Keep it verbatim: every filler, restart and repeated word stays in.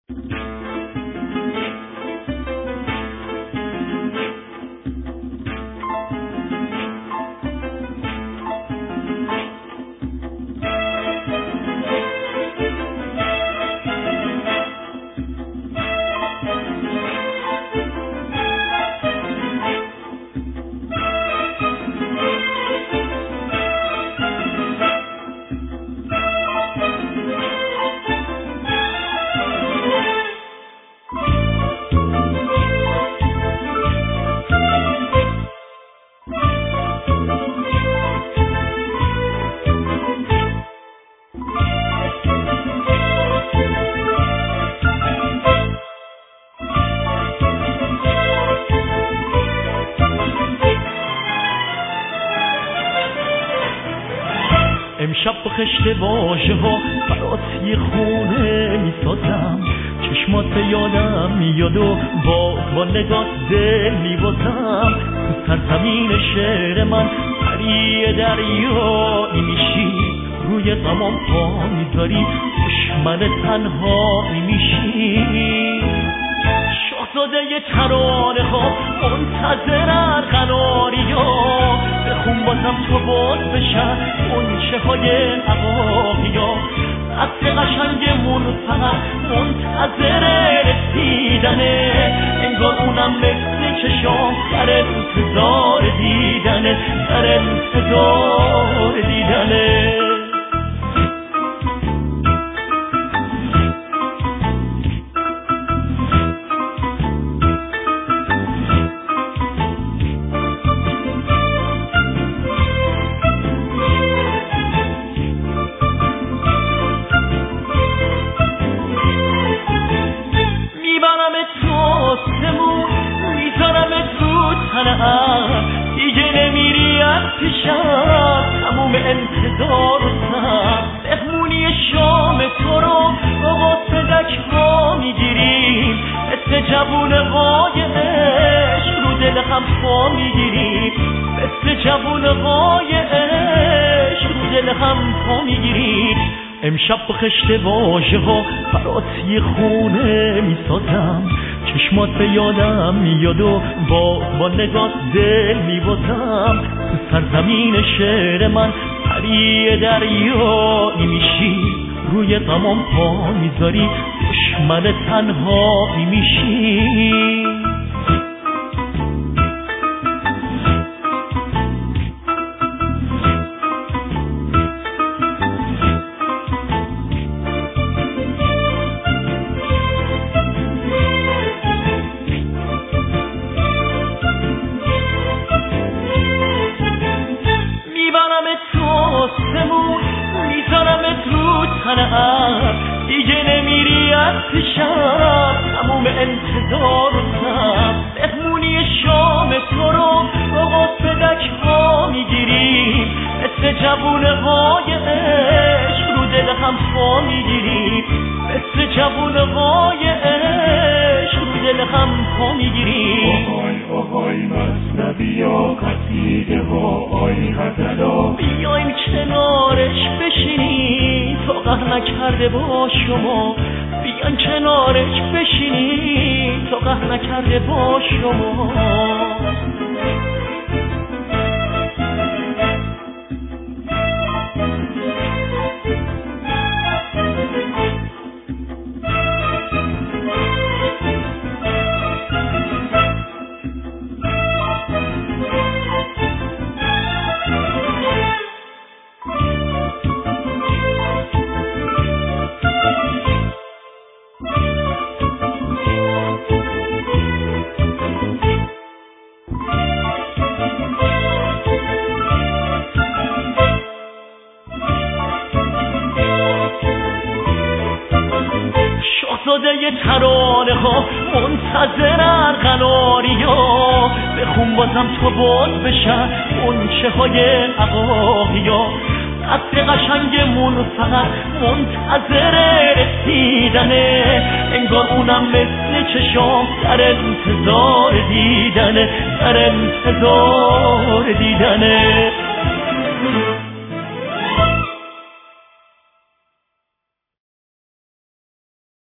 امشب با خشت واژه ها برات یه خونه میسازم، چشمات به یادم میاد و باز با نگات دل میبازم. تو سرزمین شعر من پری دریایی میشی، روی غمام پا میذاری، دشمن تنهایی میشی. شاهزاده ی ترانه ها منتظرن قناری ها، بخون بازم تو باز بشن اونچه های عقاقی ها. عطر قشنگمون فقط منتظر رسیدنه، انگار اونم مثل چشام در انتظار دیدنه، در انتظار دیدنه. دیگه نمیری از پیشم، تموم انتظار و سم، مهمونی شام تو رو با صدک ها میگیریم، مثل جوونهای عشق رو دل هم پا میگیریم، مثل جوونهای عشق رو دل هم پا میگیریم. امشب با خشت واژه ها برات یه خونه میسازم، چشمات به یادم میاد و باز با نگات دل میبازم. تو سرزمین شعر من پری دریایی میشی، روی غمام پا میذاری، دشمن تنهایی میشی. دیگه نمیری از پیشم، تموم انتظار و سم، مهمونی شام تو رو با صدک ها میگیریم، مثل جوونهای عشق رو دل هم پا میگیریم، مثل جوونهای عشق رو دل هم پا میگیریم. آهای آهای مثنوی ها قصیده ها آی غزلا، بیاین کنارش بشینی تا قهر نکرده با شما، بیاین کنارش بشینی تا قهر نکرده با شما. شاهزاده ی ترانه ها منتظرن قناری ها، بخون بازم تو باز بشن اونچه های عقاقی ها. عطر قشنگمون فقط منتظر رسیدنه، انگار اونم مثل چشام در انتظار دیدنه، در انتظار دیدنه.